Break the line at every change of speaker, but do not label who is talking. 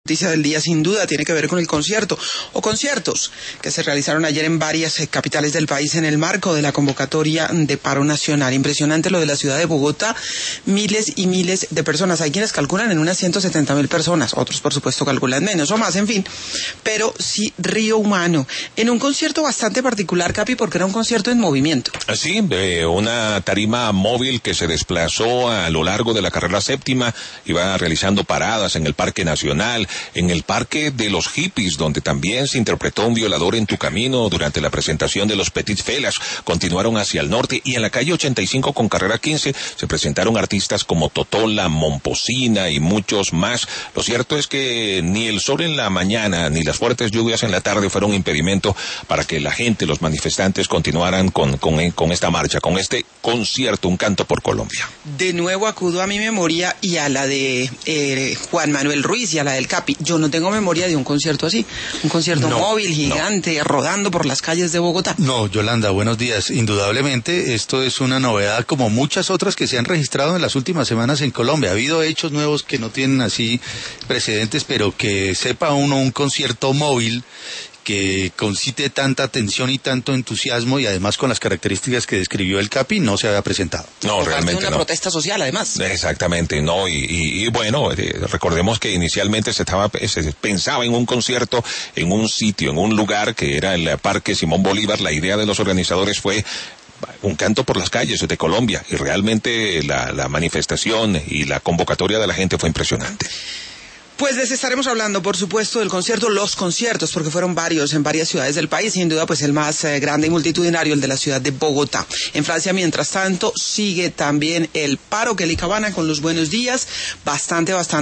Noticia del día sin duda tiene que ver con el concierto o conciertos que se realizaron ayer en varias capitales del país en el marco de la convocatoria de paro nacional. Impresionante lo de la ciudad de Bogotá, miles y miles de personas. Hay quienes calculan en unas 170.000 personas, otros por supuesto calculan menos o más, en fin, pero sí río humano. En un concierto bastante particular, Capi, porque era un concierto en movimiento.
Sí, una tarima móvil que se desplazó a lo largo de la carrera séptima, iba realizando paradas en el Parque Nacional, en el Parque de los Hippies, donde también se interpretó Un violador en tu camino durante la presentación de los Petit Felas. Continuaron hacia el norte y en la calle 85 con carrera 15 se presentaron artistas como Totola, Momposina y muchos más. Lo cierto es que ni el sol en la mañana ni las fuertes lluvias en la tarde fueron impedimento para que la gente, los manifestantes, continuaran con esta marcha, con este concierto, Un canto por Colombia.
De nuevo acudo a mi memoria y a la de Juan Manuel Ruiz y a la del Capi. Yo no tengo memoria de un concierto así, un concierto móvil, gigante, rodando por las calles de Bogotá.
No, Yolanda, buenos días. Indudablemente esto es una novedad como muchas otras que se han registrado en las últimas semanas en Colombia. Ha habido hechos nuevos que no tienen así precedentes, pero que sepa uno un concierto móvil que concite tanta atención y tanto entusiasmo y además con las características que describió el Capi no se había presentado.
No, realmente
una protesta social además.
Exactamente, no, y bueno, recordemos que inicialmente se pensaba en un concierto en un sitio, en un lugar que era el Parque Simón Bolívar. La idea de los organizadores fue un canto por las calles de Colombia y realmente la manifestación y la convocatoria de la gente fue impresionante.
Pues les estaremos hablando, por supuesto, del concierto, los conciertos, porque fueron varios en varias ciudades del país, sin duda, pues el más grande y multitudinario, el de la ciudad de Bogotá. En Francia, mientras tanto, sigue también el paro que Cabana con los buenos días, bastante